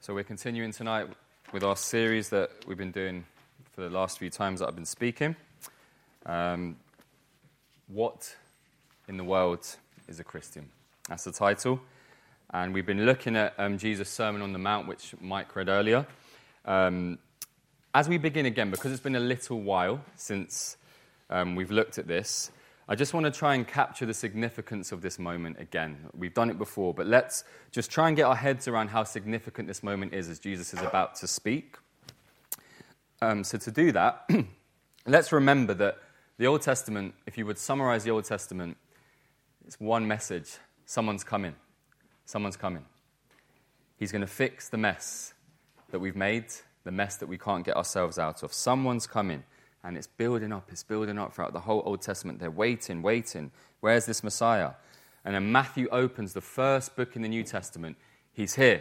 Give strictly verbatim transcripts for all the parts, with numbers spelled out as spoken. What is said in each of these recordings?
So we're continuing tonight with our series that we've been doing for the last few times that I've been speaking. Um, what in the world is a Christian? That's the title. And we've been looking at um, Jesus' Sermon on the Mount, which Mike read earlier. Um, as we begin again, because it's been a little while since um, we've looked at this, I just want to try and capture the significance of this moment again. We've done it before, but let's just try and get our heads around how significant this moment is as Jesus is about to speak. Um, so to do that, let's remember that the Old Testament, if you would summarize the Old Testament, it's one message. Someone's coming. Someone's coming. He's going to fix the mess that we've made, the mess that we can't get ourselves out of. Someone's coming. And it's building up, it's building up throughout the whole Old Testament. They're waiting, waiting. Where's this Messiah? And then Matthew opens the first book in the New Testament. He's here.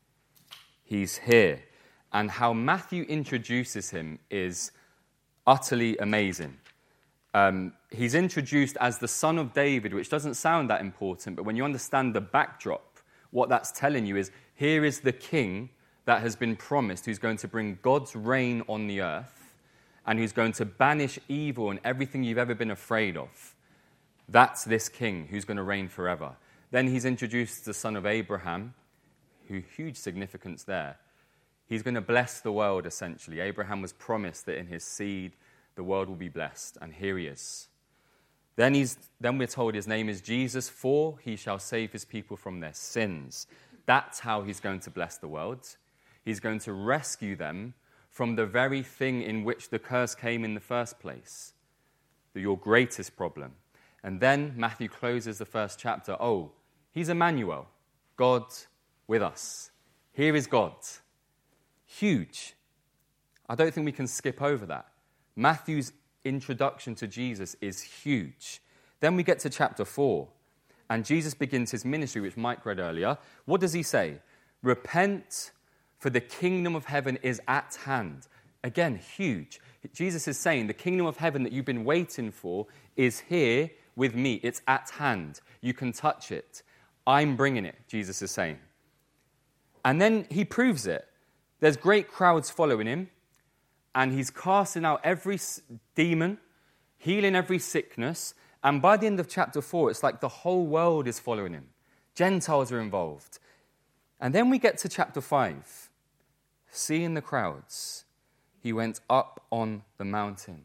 He's here. And how Matthew introduces him is utterly amazing. Um, he's introduced as the son of David, which doesn't sound that important, but when you understand the backdrop, what that's telling you is, here is the king that has been promised, who's going to bring God's reign on the earth, and who's going to banish evil and everything you've ever been afraid of. That's this king who's going to reign forever. Then he's introduced the son of Abraham, who huge significance there. He's going to bless the world, essentially. Abraham was promised that in his seed, the world will be blessed, and here he is. Then, he's, then we're told his name is Jesus, for he shall save his people from their sins. That's how he's going to bless the world. He's going to rescue them from the very thing in which the curse came in the first place, your greatest problem. And then Matthew closes the first chapter. Oh, he's Emmanuel, God with us. Here is God. Huge. I don't think we can skip over that. Matthew's introduction to Jesus is huge. Then we get to chapter four, and Jesus begins his ministry, which Mike read earlier. What does he say? Repent, for the kingdom of heaven is at hand. Again, huge. Jesus is saying the kingdom of heaven that you've been waiting for is here with me. It's at hand. You can touch it. I'm bringing it, Jesus is saying. And then he proves it. There's great crowds following him, and he's casting out every demon, healing every sickness, and by the end of chapter four, it's like the whole world is following him. Gentiles are involved. And then we get to chapter five. Seeing the crowds, he went up on the mountain.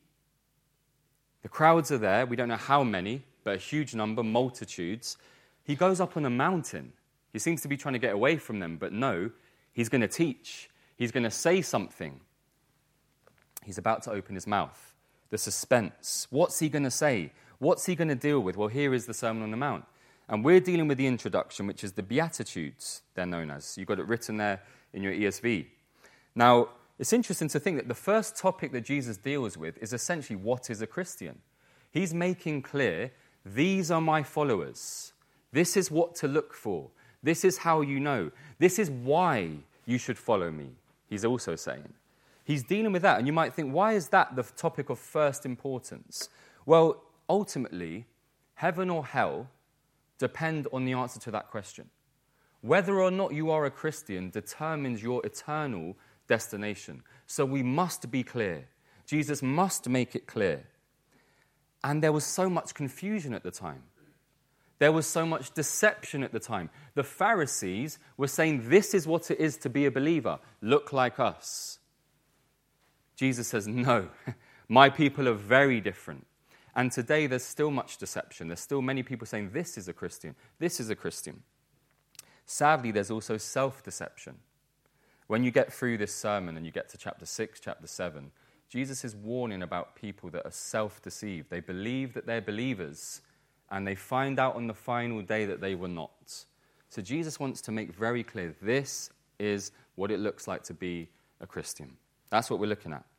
The crowds are there. We don't know how many, but a huge number, multitudes. He goes up on a mountain. He seems to be trying to get away from them, but no, he's going to teach. He's going to say something. He's about to open his mouth. The suspense. What's he going to say? What's he going to deal with? Well, here is the Sermon on the Mount. And we're dealing with the introduction, which is the Beatitudes, they're known as. You've got it written there in your E S V. Now, it's interesting to think that the first topic that Jesus deals with is essentially what is a Christian. He's making clear, these are my followers. This is what to look for. This is how you know. This is why you should follow me, he's also saying. He's dealing with that, and you might think, why is that the topic of first importance? Well, ultimately, heaven or hell depend on the answer to that question. Whether or not you are a Christian determines your eternal destination. So we must be clear. Jesus must make it clear. And there was so much confusion at the time. There was so much deception at the time. The Pharisees were saying, this is what it is to be a believer. Look like us. Jesus says, no, my people are very different. And today there's still much deception. There's still many people saying, this is a Christian. This is a Christian. Sadly, there's also self-deception. When you get through this sermon and you get to chapter six, chapter seven, Jesus is warning about people that are self-deceived. They believe that they're believers, and they find out on the final day that they were not. So Jesus wants to make very clear, this is what it looks like to be a Christian. That's what we're looking at.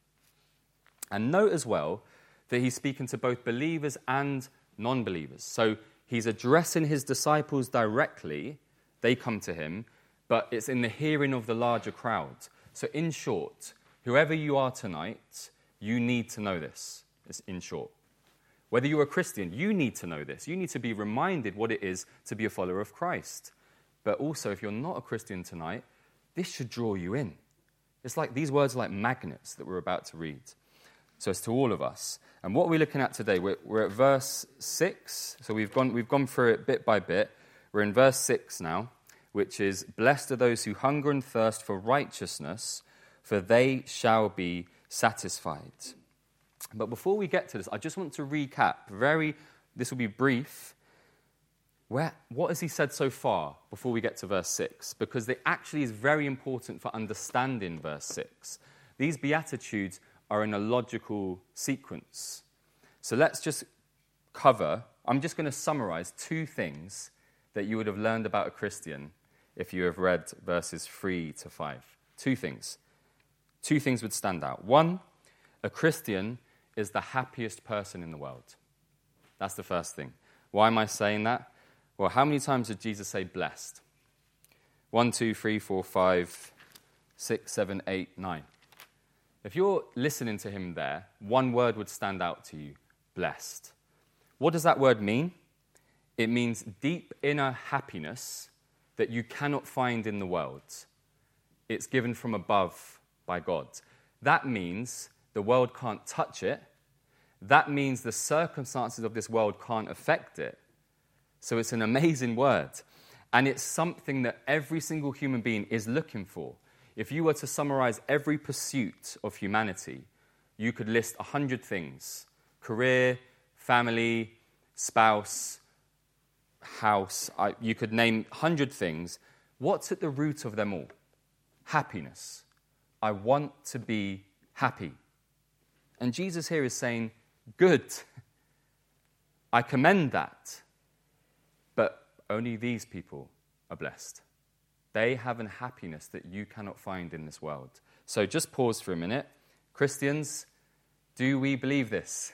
And note as well that he's speaking to both believers and non-believers. So he's addressing his disciples directly. They come to him, but it's in the hearing of the larger crowd. So in short, whoever you are tonight, you need to know this. It's in short. Whether you're a Christian, you need to know this. You need to be reminded what it is to be a follower of Christ. But also, if you're not a Christian tonight, this should draw you in. It's like these words are like magnets that we're about to read. So it's to all of us. And what we're looking at today, we're, we're at verse six. So we've gone, we've gone through it bit by bit. We're in verse six now, which is, blessed are those who hunger and thirst for righteousness, for they shall be satisfied. But before we get to this, I just want to recap. Very, this will be brief. Where, what has he said so far before we get to verse six? Because it actually is very important for understanding verse six. These Beatitudes are in a logical sequence. So let's just cover, I'm just going to summarize two things that you would have learned about a Christian if you have read verses three to five. Two things. Two things would stand out. One, a Christian is the happiest person in the world. That's the first thing. Why am I saying that? Well, how many times did Jesus say blessed? One, two, three, four, five, six, seven, eight, nine. If you're listening to him there, one word would stand out to you, blessed. What does that word mean? It means deep inner happiness that you cannot find in the world. It's given from above by God. That means the world can't touch it. That means the circumstances of this world can't affect it. So it's an amazing word. And it's something that every single human being is looking for. If you were to summarize every pursuit of humanity, you could list a hundred things. Career, family, spouse, house. I, you could name a hundred things. What's at the root of them all? Happiness. I want to be happy. And Jesus here is saying, good. I commend that. But only these people are blessed. They have a happiness that you cannot find in this world. So just pause for a minute. Christians, do we believe this?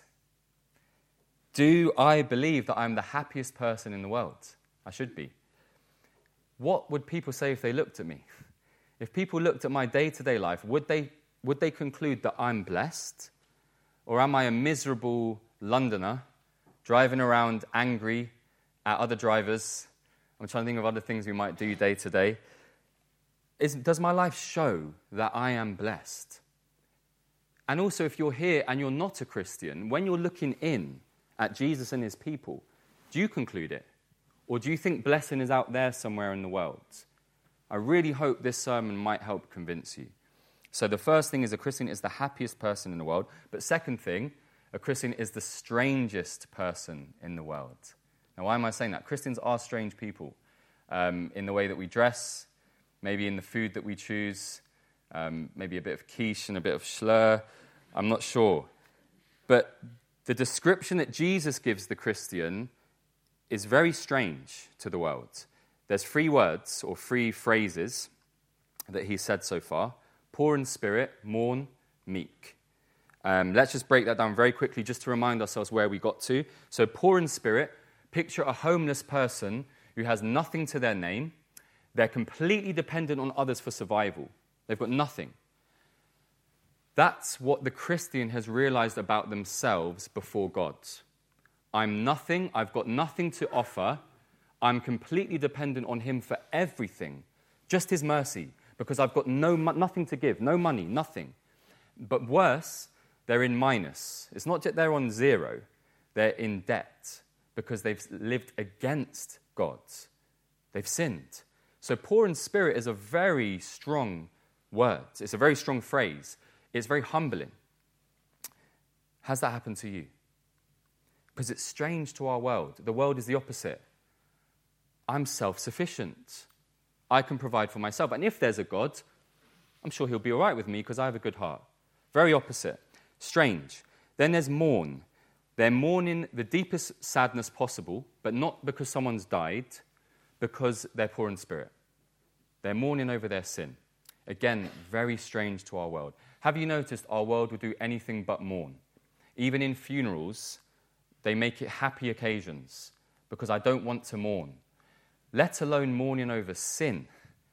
Do I believe that I'm the happiest person in the world? I should be. What would people say if they looked at me? If people looked at my day-to-day life, would they, would they conclude that I'm blessed? Or am I a miserable Londoner driving around angry at other drivers? I'm trying to think of other things we might do day to day. Is, does my life show that I am blessed? And also, if you're here and you're not a Christian, when you're looking in at Jesus and his people, do you conclude it? Or do you think blessing is out there somewhere in the world? I really hope this sermon might help convince you. So the first thing is a Christian is the happiest person in the world. But second thing, a Christian is the strangest person in the world. Now, why am I saying that? Christians are strange people um, in the way that we dress, maybe in the food that we choose, um, maybe a bit of quiche and a bit of schlur. I'm not sure. But the description that Jesus gives the Christian is very strange to the world. There's three words or three phrases that he said so far. Poor in spirit, mourn, meek. Um, let's just break that down very quickly just to remind ourselves where we got to. So poor in spirit, picture a homeless person who has nothing to their name. They're completely dependent on others for survival. They've got nothing. That's what the Christian has realized about themselves before God. I'm nothing. I've got nothing to offer. I'm completely dependent on him for everything, just his mercy, because I've got no nothing to give, no money, nothing. But worse, they're in minus. It's not that they're on zero. They're in debt because they've lived against God. They've sinned. So poor in spirit is a very strong word. It's a very strong phrase. It's very humbling. Has that happened to you? Because it's strange to our world. The world is the opposite. I'm self-sufficient. I can provide for myself. And if there's a God, I'm sure he'll be all right with me because I have a good heart. Very opposite. Strange. Then there's mourn. They're mourning the deepest sadness possible, but not because someone's died, because they're poor in spirit. They're mourning over their sin. Again, very strange to our world. Have you noticed our world will do anything but mourn? Even in funerals, they make it happy occasions because I don't want to mourn. Let alone mourning over sin.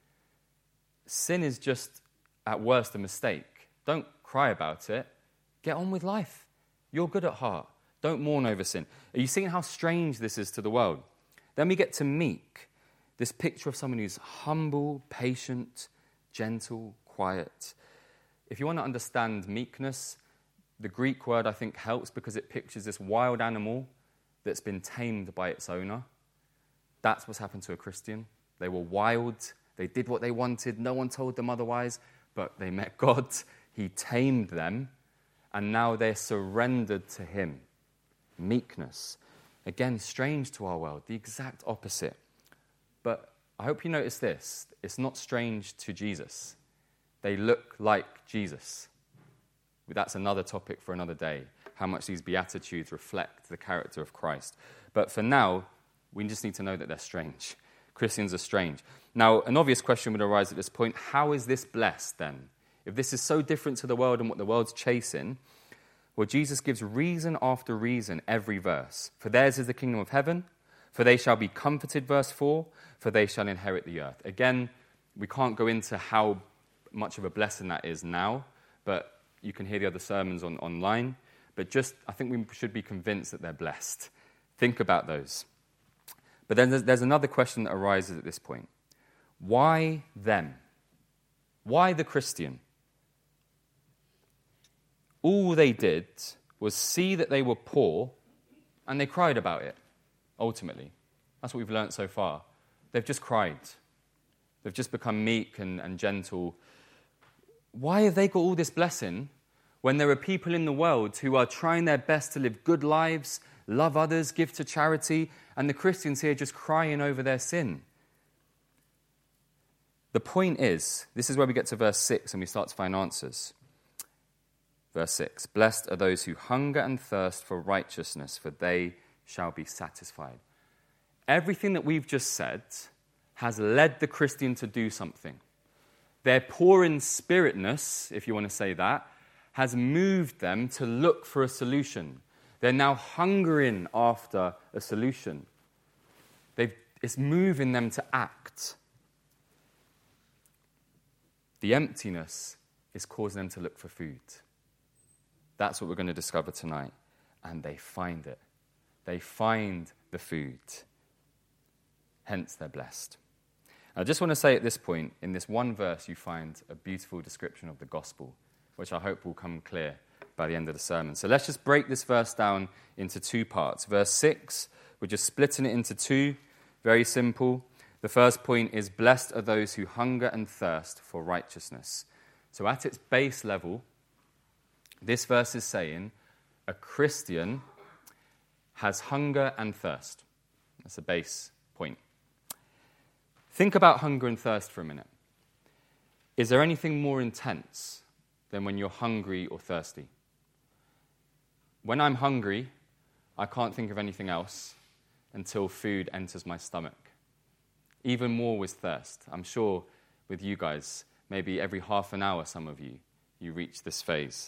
Sin is just, at worst, a mistake. Don't cry about it. Get on with life. You're good at heart. Don't mourn over sin. Are you seeing how strange this is to the world? Then we get to meek, this picture of someone who's humble, patient, gentle, quiet. If you want to understand meekness, the Greek word I think helps because it pictures this wild animal that's been tamed by its owner. That's what's happened to a Christian. They were wild. They did what they wanted. No one told them otherwise, but they met God. He tamed them, and now they're surrendered to him. Meekness. Again, strange to our world, the exact opposite. But I hope you notice this. It's not strange to Jesus. They look like Jesus. That's another topic for another day, how much these Beatitudes reflect the character of Christ. But for now, we just need to know that they're strange. Christians are strange. Now, an obvious question would arise at this point. How is this blessed then? If this is so different to the world and what the world's chasing, well, Jesus gives reason after reason every verse. For theirs is the kingdom of heaven, for they shall be comforted, verse four, for they shall inherit the earth. Again, we can't go into how much of a blessing that is now, but you can hear the other sermons on, online. But just, I think we should be convinced that they're blessed. Think about those. But then there's, there's another question that arises at this point. Why them? Why the Christian? All they did was see that they were poor, and they cried about it, ultimately. That's what we've learnt so far. They've just cried. They've just become meek and, and gentle. Why have they got all this blessing when there are people in the world who are trying their best to live good lives, love others, give to charity, and the Christians here just crying over their sin? The point is, this is where we get to verse six and we start to find answers. Verse six, blessed are those who hunger and thirst for righteousness, for they shall be satisfied. Everything that we've just said has led the Christian to do something. Their poor in spiritness, if you want to say that, has moved them to look for a solution. They're now hungering after a solution. They've, it's moving them to act. The emptiness is causing them to look for food. That's what we're going to discover tonight. And they find it. They find the food. Hence, they're blessed. I just want to say at this point, in this one verse, you find a beautiful description of the gospel, which I hope will come clear by the end of the sermon. So let's just break this verse down into two parts. Verse six, we're just splitting it into two. Very simple. The first point is, blessed are those who hunger and thirst for righteousness. So at its base level, this verse is saying a Christian has hunger and thirst. That's a base point. Think about hunger and thirst for a minute. Is there anything more intense than when you're hungry or thirsty? When I'm hungry, I can't think of anything else until food enters my stomach. Even more with thirst. I'm sure with you guys, maybe every half an hour, some of you, you reach this phase.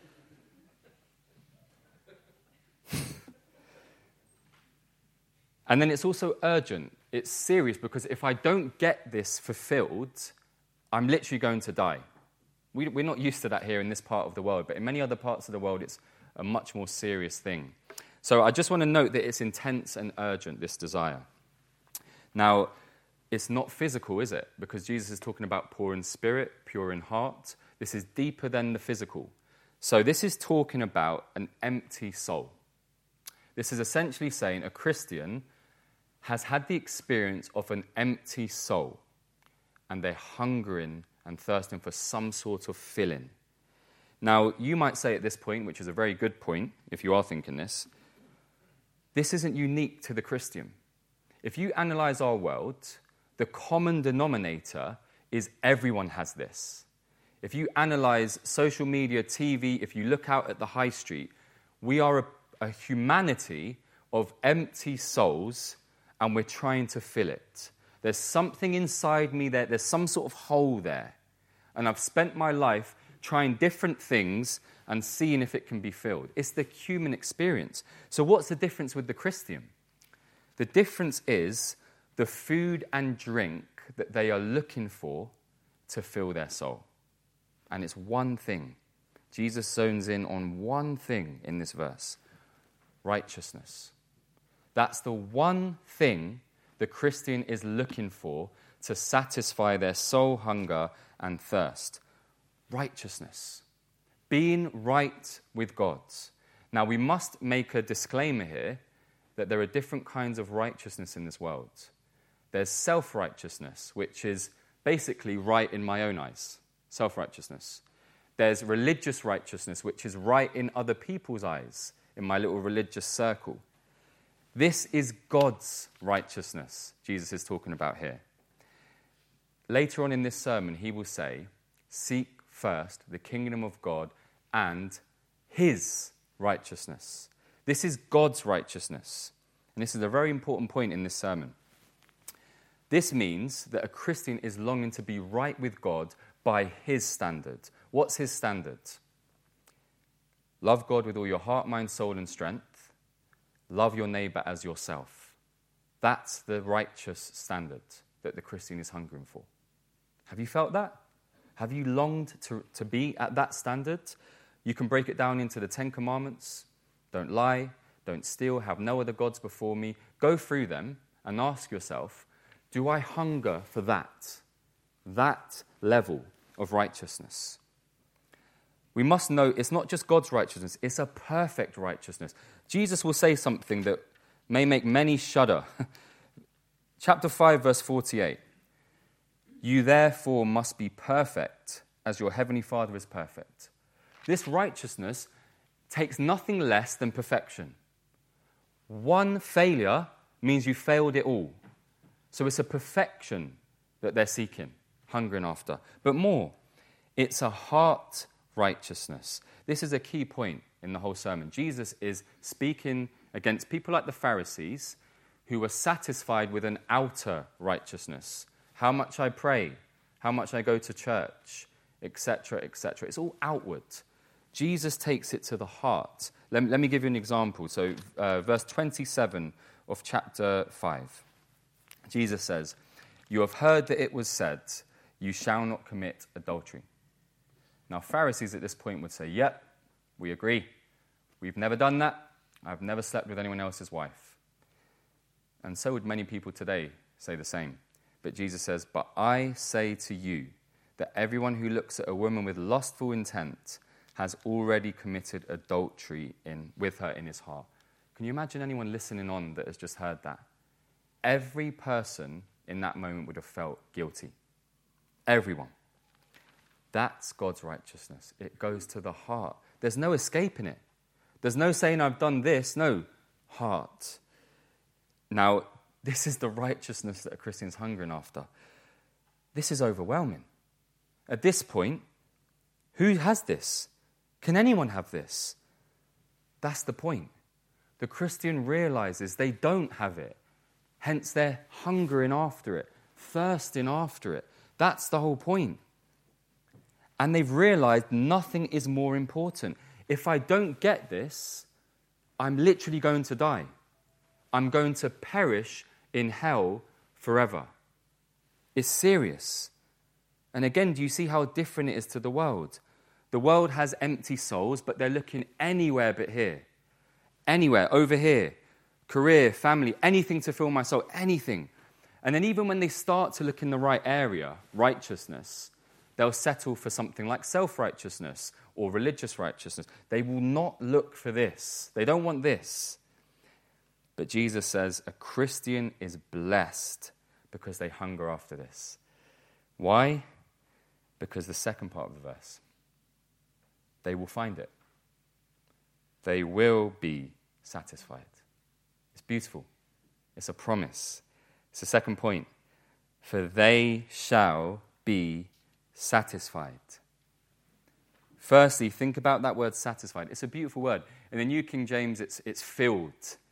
And then it's also urgent. It's serious because if I don't get this fulfilled, I'm literally going to die. We, we're not used to that here in this part of the world, but in many other parts of the world, it's a much more serious thing. So I just want to note that it's intense and urgent, this desire. Now, it's not physical, is it? Because Jesus is talking about poor in spirit, pure in heart. This is deeper than the physical. So this is talking about an empty soul. This is essentially saying a Christian has had the experience of an empty soul, and they're hungering and thirsting for some sort of filling. Now, you might say at this point, which is a very good point, if you are thinking this, this isn't unique to the Christian. If you analyze our world, the common denominator is everyone has this. If you analyze social media, T V, if you look out at the high street, we are a, a humanity of empty souls, and we're trying to fill it. There's something inside me there, there's some sort of hole there. And I've spent my life trying different things and seeing if it can be filled. It's the human experience. So what's the difference with the Christian? The difference is the food and drink that they are looking for to fill their soul. And it's one thing. Jesus zones in on one thing in this verse. Righteousness. That's the one thing the Christian is looking for to satisfy their soul hunger and thirst. Righteousness. Being right with God. Now, we must make a disclaimer here that there are different kinds of righteousness in this world. There's self-righteousness, which is basically right in my own eyes. Self-righteousness. There's religious righteousness, which is right in other people's eyes, in my little religious circle. This is God's righteousness Jesus is talking about here. Later on in this sermon, he will say, seek first the kingdom of God and his righteousness. This is God's righteousness. And this is a very important point in this sermon. This means that a Christian is longing to be right with God by his standard. What's his standard? Love God with all your heart, mind, soul, and strength. Love your neighbor as yourself. That's the righteous standard that the Christian is hungering for. Have you felt that? Have you longed to, to be at that standard? You can break it down into the Ten Commandments. Don't lie, don't steal, have no other gods before me. Go through them and ask yourself, do I hunger for that? That level of righteousness. We must know it's not just God's righteousness, it's a perfect righteousness. Jesus will say something that may make many shudder. Chapter five, verse forty-eight. You therefore must be perfect as your heavenly Father is perfect. This righteousness takes nothing less than perfection. One failure means you failed it all. So it's a perfection that they're seeking, hungering after. But more, it's a heart righteousness. This is a key point in the whole sermon. Jesus is speaking against people like the Pharisees who were satisfied with an outer righteousness. How much I pray, how much I go to church, et cetera, et cetera. It's all outward. Jesus takes it to the heart. Let me, let me give you an example. So uh, verse twenty-seven of chapter five. Jesus says, you have heard that it was said, you shall not commit adultery. Now, Pharisees at this point would say, yep, we agree. We've never done that. I've never slept with anyone else's wife. And so would many people today say the same. But Jesus says, but I say to you that everyone who looks at a woman with lustful intent has already committed adultery in, with her in his heart. Can you imagine anyone listening on that has just heard that? Every person in that moment would have felt guilty. Everyone. That's God's righteousness. It goes to the heart. There's no escaping it. There's no saying, I've done this. No, heart. Now, this is the righteousness that a Christian's hungering after. This is overwhelming. At this point, who has this? Can anyone have this? That's the point. The Christian realizes they don't have it. Hence, they're hungering after it, thirsting after it. That's the whole point. And they've realized nothing is more important. If I don't get this, I'm literally going to die. I'm going to perish in hell forever. It's serious. And again, do you see how different it is to the world? The world has empty souls, but they're looking anywhere but here. Anywhere, over here. Career, family, anything to fill my soul, anything. And then even when they start to look in the right area, righteousness, they'll settle for something like self-righteousness or religious righteousness. They will not look for this. They don't want this. But Jesus says a Christian is blessed because they hunger after this. Why? Because the second part of the verse, they will find it. They will be satisfied. It's beautiful. It's a promise. It's the second point. For they shall be satisfied. Firstly, think about that word satisfied. It's a beautiful word. In the New King James, it's it's filled.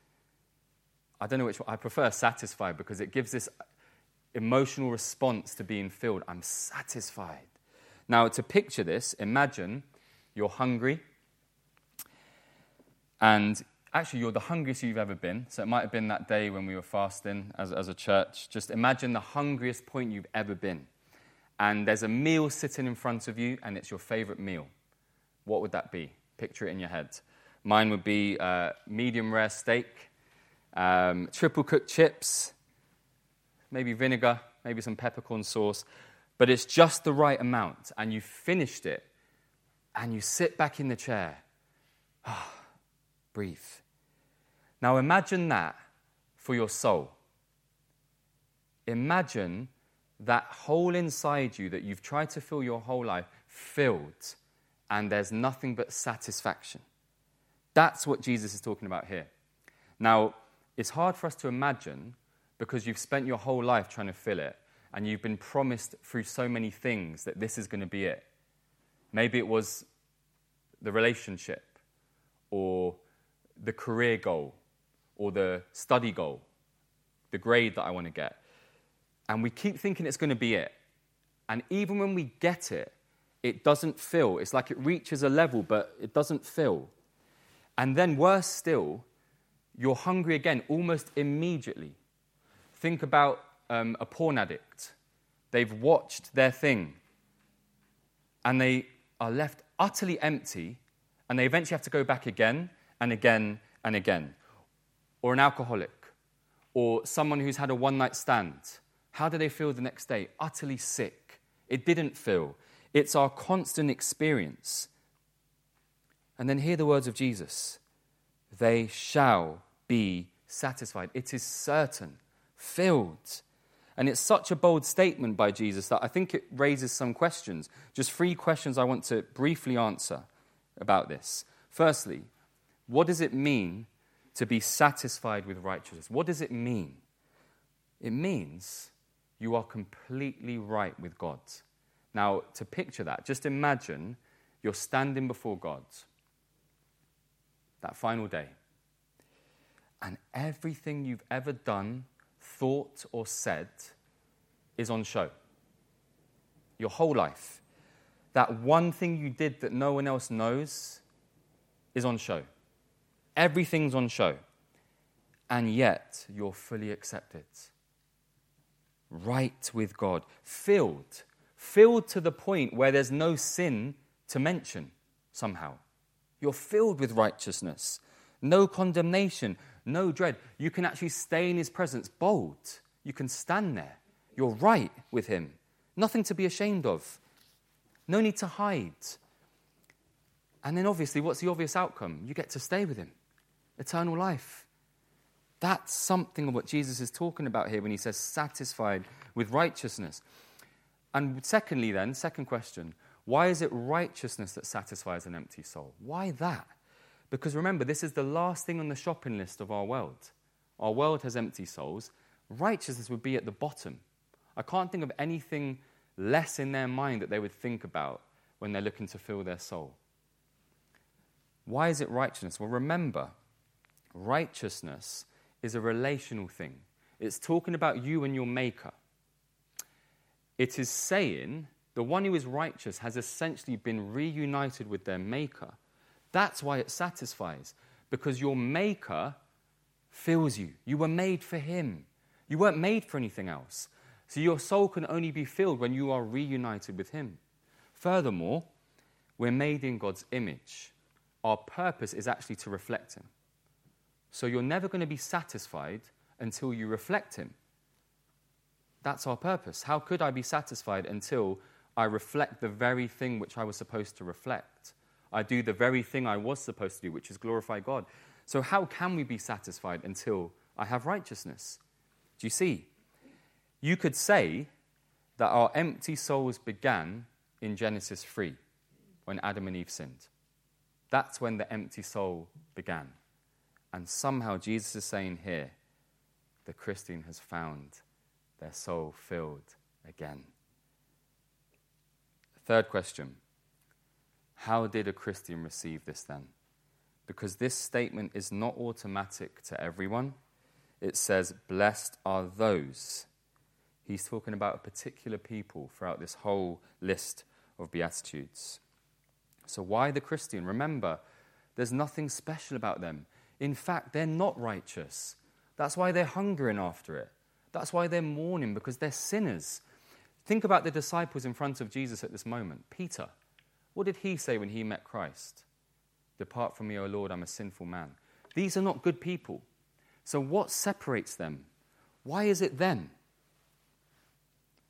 I don't know which one. I prefer satisfied because it gives this emotional response to being filled. I'm satisfied. Now, to picture this, imagine you're hungry. And actually, you're the hungriest you've ever been. So it might have been that day when we were fasting as, as a church. Just imagine the hungriest point you've ever been. And there's a meal sitting in front of you, and it's your favorite meal. What would that be? Picture it in your head. Mine would be uh, medium rare steak, um, triple cooked chips, maybe vinegar, maybe some peppercorn sauce. but it's just the right amount, and you've finished it, and you sit back in the chair. Ah, breathe. Now imagine that for your soul. Imagine that hole inside you that you've tried to fill your whole life filled, and there's nothing but satisfaction. That's what Jesus is talking about here. Now, it's hard for us to imagine because you've spent your whole life trying to fill it, and you've been promised through so many things that this is going to be it. Maybe it was the relationship, or the career goal, or the study goal, the grade that I want to get. And we keep thinking it's going to be it. And even when we get it, it doesn't fill. It's like it reaches a level, but it doesn't fill. And then worse still, you're hungry again almost immediately. Think about um, a porn addict. They've watched their thing, and they are left utterly empty, and they eventually have to go back again and again and again. Or an alcoholic, or someone who's had a one-night stand. How do they feel the next day? Utterly sick. It didn't fill. It's our constant experience. And then hear the words of Jesus. They shall be satisfied. It is certain, filled. And it's such a bold statement by Jesus that I think it raises some questions. Just three questions I want to briefly answer about this. Firstly, what does it mean to be satisfied with righteousness? What does it mean? It means you are completely right with God. Now, to picture that, just imagine you're standing before God that final day, and everything you've ever done, thought, or said is on show. Your whole life. That one thing you did that no one else knows is on show. Everything's on show. And yet, you're fully accepted. Right with God. Filled. Filled to the point where there's no sin to mention somehow. You're filled with righteousness. No condemnation. No dread. You can actually stay in his presence bold. You can stand there. You're right with him. Nothing to be ashamed of. No need to hide. And then obviously, what's the obvious outcome? You get to stay with him. Eternal life. That's something of what Jesus is talking about here when he says satisfied with righteousness. And secondly then, second question, why is it righteousness that satisfies an empty soul? Why that? Because remember, this is the last thing on the shopping list of our world. Our world has empty souls. Righteousness would be at the bottom. I can't think of anything less in their mind that they would think about when they're looking to fill their soul. Why is it righteousness? Well, remember, righteousness is a relational thing. It's talking about you and your maker. It is saying the one who is righteous has essentially been reunited with their maker. That's why it satisfies, because your maker fills you. You were made for him. You weren't made for anything else. So your soul can only be filled when you are reunited with him. Furthermore, we're made in God's image. Our purpose is actually to reflect him. So you're never going to be satisfied until you reflect him. That's our purpose. How could I be satisfied until I reflect the very thing which I was supposed to reflect? I do the very thing I was supposed to do, which is glorify God. So how can we be satisfied until I have righteousness? Do you see? You could say that our empty souls began in Genesis three, when Adam and Eve sinned. That's when the empty soul began. And somehow Jesus is saying here, the Christian has found their soul filled again. Third question. How did a Christian receive this then? Because this statement is not automatic to everyone. It says, blessed are those. He's talking about a particular people throughout this whole list of Beatitudes. So why the Christian? Remember, there's nothing special about them. In fact, they're not righteous. That's why they're hungering after it. That's why they're mourning, because they're sinners. Think about the disciples in front of Jesus at this moment. Peter, what did he say when he met Christ? Depart from me, O Lord, I'm a sinful man. These are not good people. So what separates them? Why is it them?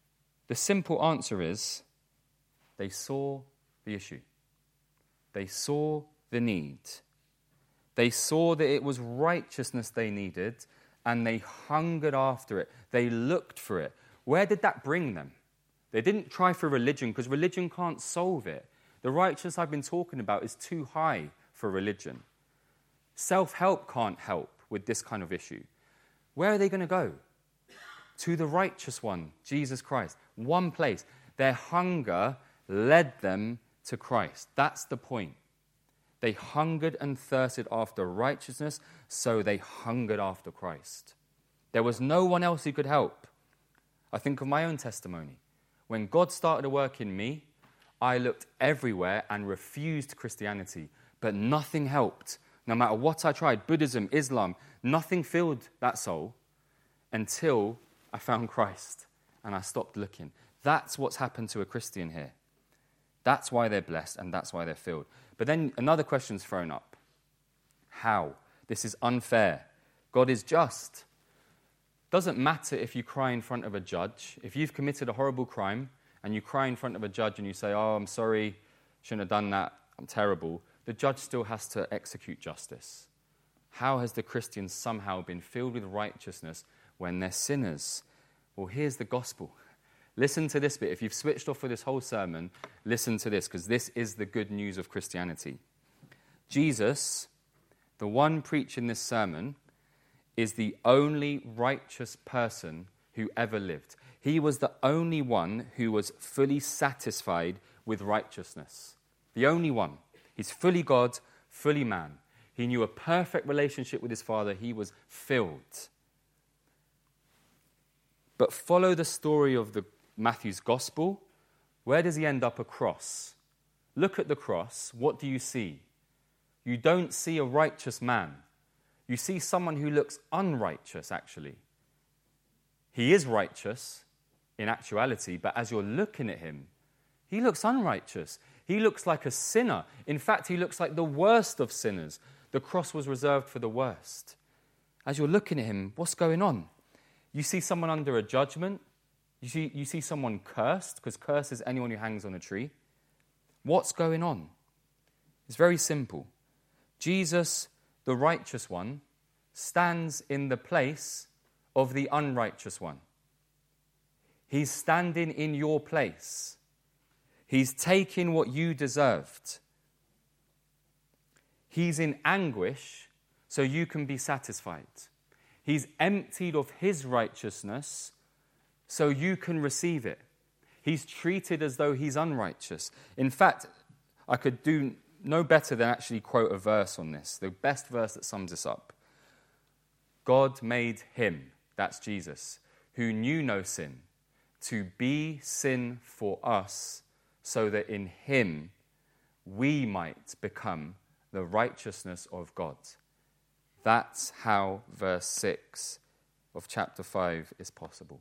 The simple answer is they saw the issue. They saw the need. They saw that it was righteousness they needed, and they hungered after it. They looked for it. Where did that bring them? They didn't try for religion, because religion can't solve it. The righteousness I've been talking about is too high for religion. Self-help can't help with this kind of issue. Where are they going to go? To the righteous one, Jesus Christ. One place. Their hunger led them to Christ. That's the point. They hungered and thirsted after righteousness, so they hungered after Christ. There was no one else who could help. I think of my own testimony. When God started to work in me, I looked everywhere and refused Christianity, but nothing helped. No matter what I tried, Buddhism, Islam, nothing filled that soul until I found Christ and I stopped looking. That's what's happened to a Christian here. That's why they're blessed and that's why they're filled. But then another question's thrown up. How? This is unfair. God is just. Doesn't matter if you cry in front of a judge. If you've committed a horrible crime and you cry in front of a judge and you say, oh, I'm sorry, shouldn't have done that, I'm terrible, the judge still has to execute justice. How has the Christian somehow been filled with righteousness when they're sinners? Well, here's the gospel. Listen to this bit. If you've switched off for this whole sermon, listen to this, because this is the good news of Christianity. Jesus, the one preaching this sermon, is the only righteous person who ever lived. He was the only one who was fully satisfied with righteousness. The only one. He's fully God, fully man. He knew a perfect relationship with his Father. He was filled. But follow the story of the Matthew's Gospel. Where does he end up? A cross. Look at the cross. What do you see? You don't see a righteous man. You see someone who looks unrighteous, actually. He is righteous in actuality, but as you're looking at him, he looks unrighteous. He looks like a sinner. In fact, he looks like the worst of sinners. The cross was reserved for the worst. As you're looking at him, what's going on? You see someone under a judgment. You see, you see someone cursed, because curse is anyone who hangs on a tree. What's going on? It's very simple. Jesus, the righteous one, stands in the place of the unrighteous one. He's standing in your place. He's taking what you deserved. He's in anguish so you can be satisfied. He's emptied of his righteousness so you can receive it. He's treated as though he's unrighteous. In fact, I could do no better than actually quote a verse on this, the best verse that sums this up. God made him, that's Jesus, who knew no sin, to be sin for us, so that in him we might become the righteousness of God. That's how verse six of chapter five is possible.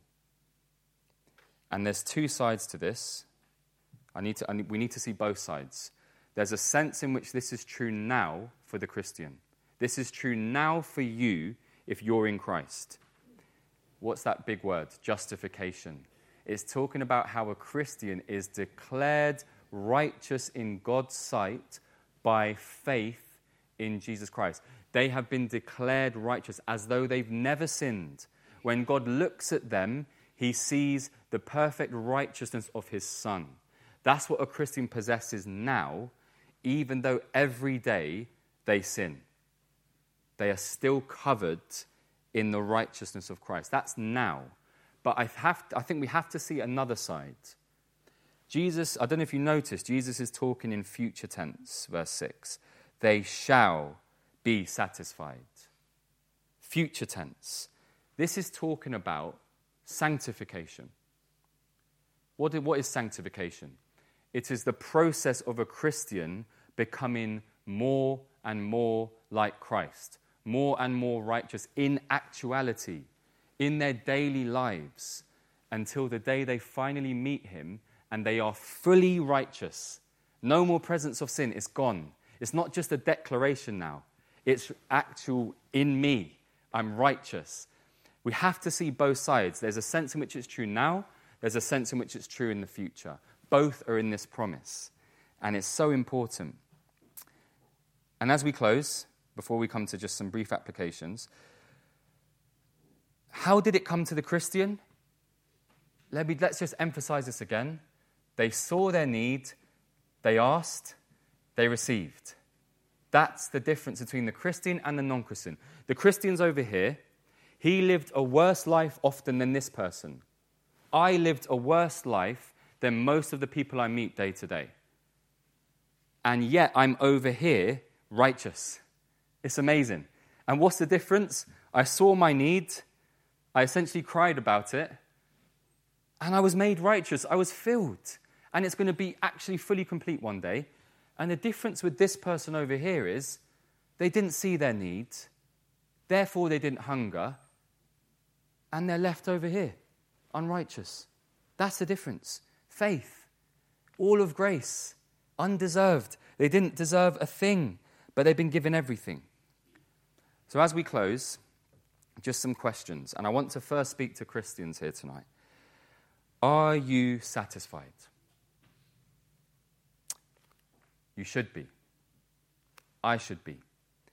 And there's two sides to this. I need to, I need, we need to see both sides. There's a sense in which this is true now for the Christian. This is true now for you if you're in Christ. What's that big word? Justification. It's talking about how a Christian is declared righteous in God's sight by faith in Jesus Christ. They have been declared righteous as though they've never sinned. When God looks at them, he sees the perfect righteousness of his Son. That's what a Christian possesses now, even though every day they sin. They are still covered in the righteousness of Christ. That's now. But I have to, I think we have to see another side. Jesus, I don't know if you noticed, Jesus is talking in future tense, verse six. They shall be satisfied. Future tense. This is talking about sanctification. What, what is sanctification? It is the process of a Christian becoming more and more like Christ, more and more righteous in actuality, in their daily lives, until the day they finally meet him and they are fully righteous. No more presence of sin. It's gone. It's not just a declaration now. It's actual in me. I'm righteous. We have to see both sides. There's a sense in which it's true now. there's a sense in which it's true in the future. Both are in this promise, and it's so important. And as we close, before we come to just some brief applications, how did it come to the Christian? Let me, let's just emphasize this again. They saw their need, they asked, they received. That's the difference between the Christian and the non-Christian. The Christian's over here. He lived a worse life often than this person. I lived a worse life than most of the people I meet day to day. And yet I'm over here righteous. It's amazing. And what's the difference? I saw my need. I essentially cried about it. And I was made righteous. I was filled. And it's going to be actually fully complete one day. And the difference with this person over here is they didn't see their need. Therefore, they didn't hunger. And they're left over here, unrighteous. That's the difference. Faith, all of grace, undeserved. They didn't deserve a thing, but they've been given everything. So as we close, just some questions. And I want to first speak to Christians here tonight. Are you satisfied? You should be. I should be.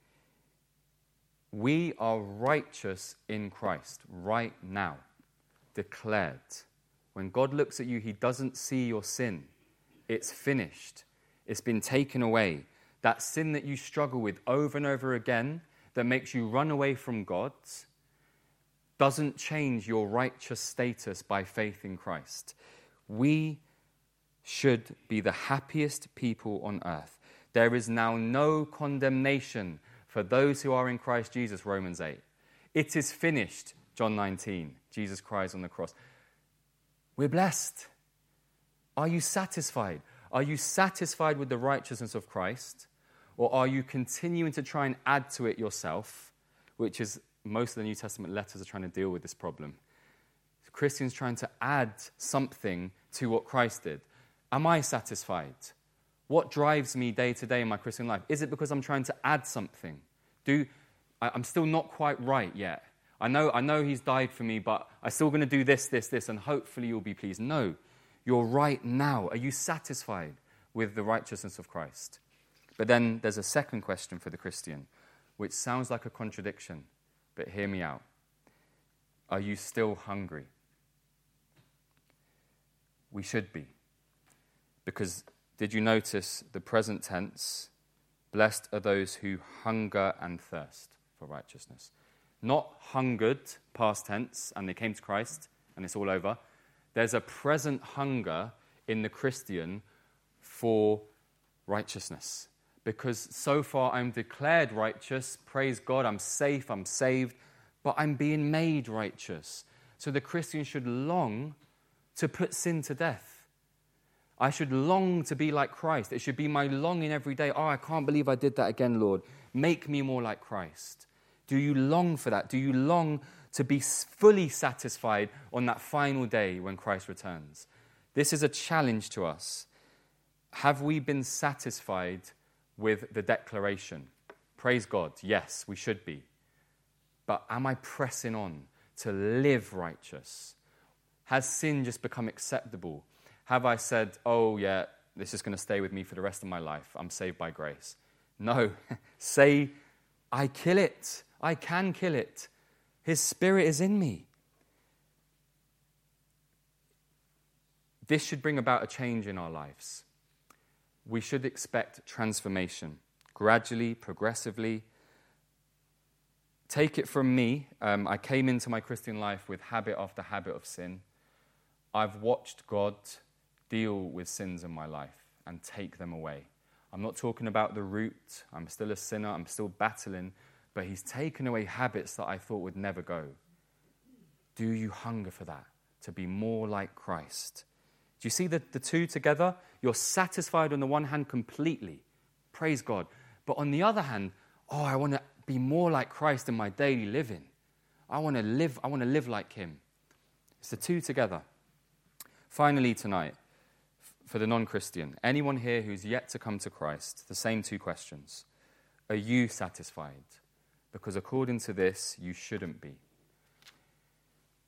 We are righteous in Christ right now, declared. When God looks at you, he doesn't see your sin. It's finished. It's been taken away. That sin that you struggle with over and over again, that makes you run away from God, doesn't change your righteous status by faith in Christ. We should be the happiest people on earth. There is now no condemnation for those who are in Christ Jesus, Romans eight. It is finished, John nineteen. Jesus cries on the cross. We're blessed. Are you satisfied? Are you satisfied with the righteousness of Christ? Or are you continuing to try and add to it yourself, which is most of the New Testament letters are trying to deal with this problem. Christians trying to add something to what Christ did. Am I satisfied? What drives me day to day in my Christian life? Is it because I'm trying to add something? Do I, I'm still not quite right yet. I know, I know he's died for me, but I'm still going to do this, this, this, and hopefully you'll be pleased. No, you're right now. Are you satisfied with the righteousness of Christ? But then there's a second question for the Christian, which sounds like a contradiction, but hear me out. Are you still hungry? We should be. Because did you notice the present tense? Blessed are those who hunger and thirst for righteousness. Not hungered, past tense, and they came to Christ, and it's all over. There's a present hunger in the Christian for righteousness. Because so far I'm declared righteous, praise God, I'm safe, I'm saved, but I'm being made righteous. So the Christian should long to put sin to death. I should long to be like Christ. It should be my longing every day. Oh, I can't believe I did that again, Lord. Make me more like Christ. Do you long for that? Do you long to be fully satisfied on that final day when Christ returns? This is a challenge to us. Have we been satisfied with the declaration? Praise God, yes, we should be. But am I pressing on to live righteous? Has sin just become acceptable? Have I said, oh yeah, this is going to stay with me for the rest of my life. I'm saved by grace. No, say, I kill it. I can kill it. His Spirit is in me. This should bring about a change in our lives. We should expect transformation, gradually, progressively. Take it from me. Um, I came into my Christian life with habit after habit of sin. I've watched God deal with sins in my life and take them away. I'm not talking about the root. I'm still a sinner. I'm still battling. But he's taken away habits that I thought would never go. Do you hunger for that? To be more like Christ? Do you see the, the two together? You're satisfied on the one hand completely. Praise God. But on the other hand, oh, I want to be more like Christ in my daily living. I want to live, I want to live like him. It's the two together. Finally tonight, for the non-Christian, anyone here who's yet to come to Christ, the same two questions. Are you satisfied? Because according to this, you shouldn't be.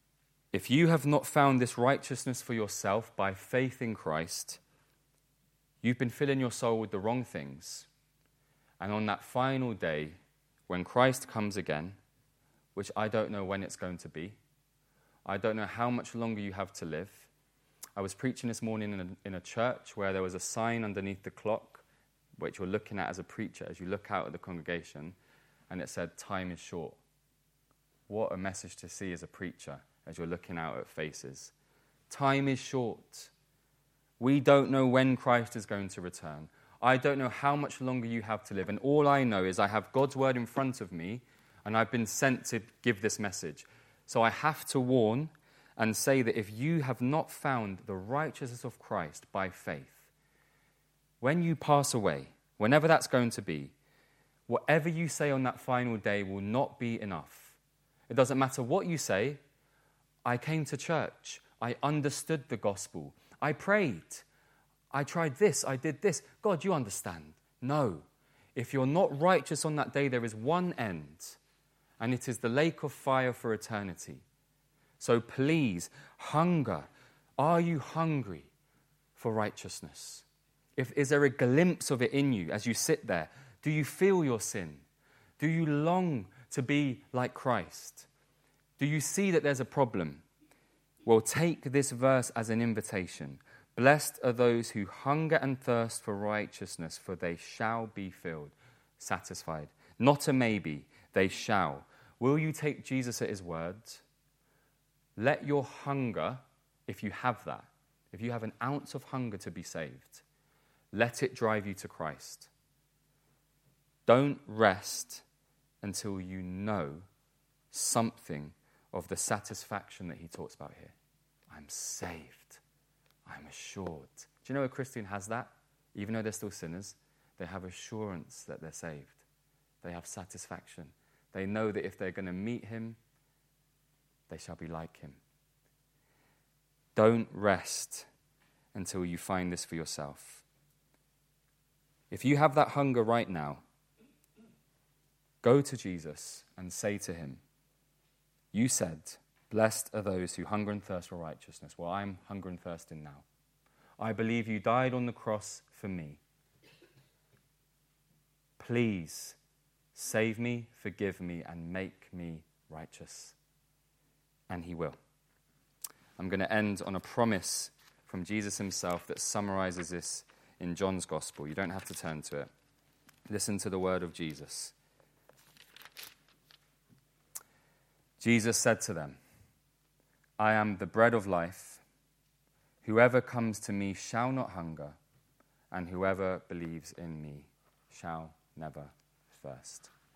If you have not found this righteousness for yourself by faith in Christ, you've been filling your soul with the wrong things. And on that final day, when Christ comes again, which I don't know when it's going to be, I don't know how much longer you have to live. I was preaching this morning in a, in a church where there was a sign underneath the clock, which you're looking at as a preacher, as you look out at the congregation, and it said, time is short. What a message to see as a preacher, as you're looking out at faces. Time is short. We don't know when Christ is going to return. I don't know how much longer you have to live, and all I know is I have God's word in front of me, and I've been sent to give this message. So I have to warn and say that if you have not found the righteousness of Christ by faith, when you pass away, whenever that's going to be, whatever you say on that final day will not be enough. It doesn't matter what you say. I came to church. I understood the gospel. I prayed. I tried this. I did this. God, you understand. No. If you're not righteous on that day, there is one end, and it is the lake of fire for eternity. So please, hunger. Are you hungry for righteousness? If, is there a glimpse of it in you as you sit there? Do you feel your sin? Do you long to be like Christ? Do you see that there's a problem? Well, take this verse as an invitation. Blessed are those who hunger and thirst for righteousness, for they shall be filled, satisfied. Not a maybe, they shall. Will you take Jesus at his words? Let your hunger, if you have that, if you have an ounce of hunger to be saved, let it drive you to Christ. Don't rest until you know something of the satisfaction that he talks about here. I'm saved. I'm assured. Do you know a Christian has that? Even though they're still sinners, they have assurance that they're saved. They have satisfaction. They know that if they're going to meet him, they shall be like him. Don't rest until you find this for yourself. If you have that hunger right now, go to Jesus and say to him, you said, blessed are those who hunger and thirst for righteousness. Well, I'm hunger and thirsting now. I believe you died on the cross for me. Please save me, forgive me, and make me righteous. And he will. I'm going to end on a promise from Jesus himself that summarizes this in John's Gospel. You don't have to turn to it. Listen to the word of Jesus. Jesus said to them, I am the bread of life. Whoever comes to me shall not hunger, and whoever believes in me shall never thirst.